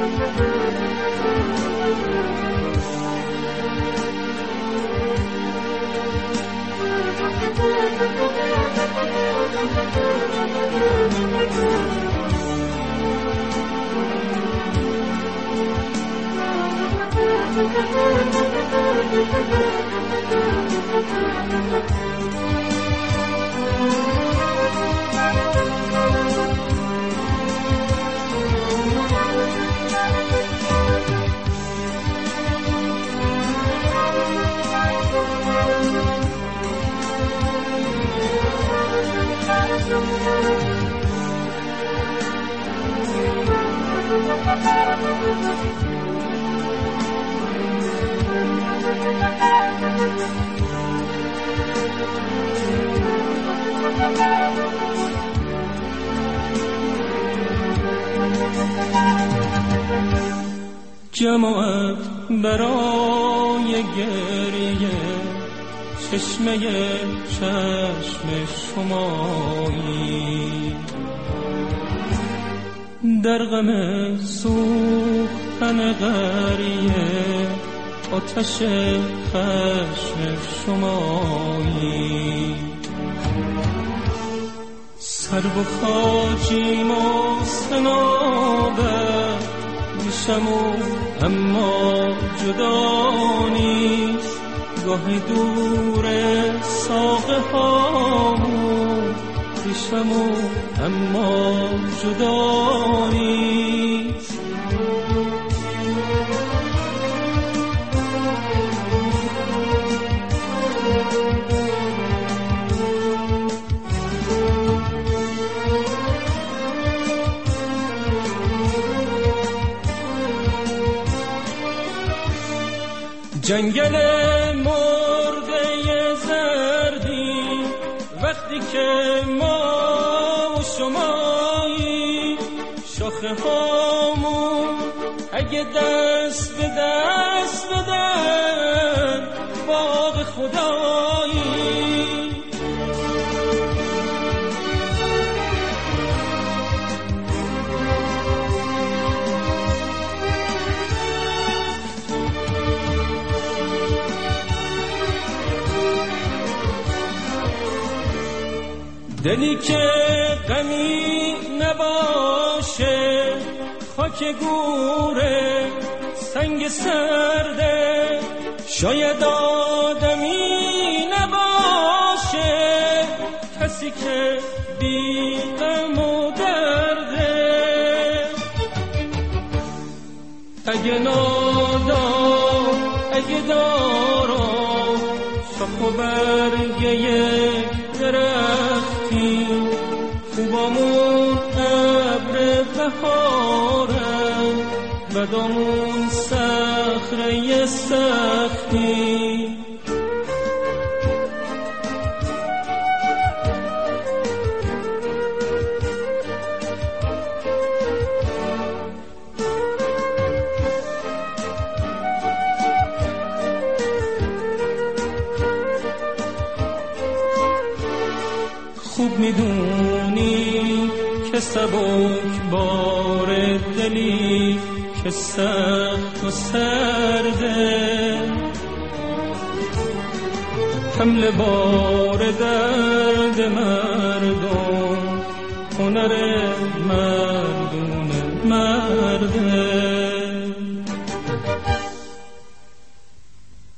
جماعت برای گریه چشمه چشم شمایی، در غم سوختن قریه آتش خشم شمایی. سر و خاجیم و سنابت میشم و اما جدا نیست، گاه دور ساقه هامون میشم و اما جدا نیست. جنگل مرده زردی وقتی که ما و شمایی، شاخه هامون اگه دست به دست بدن باغ خدایی. دلی که غمی نباشه خاک گوره سنگ سرده، شاید آدمی نباشه کسی که بی غم و درده. اگه نادان اگه دارم شاخ و برگه یک درختی، خوبامون ابر بهارم بدامون صخره سختی. خوب میدونی که سبک بار دلی که سخت و سرده، حمل بار درد مردم هنر مردون مرده.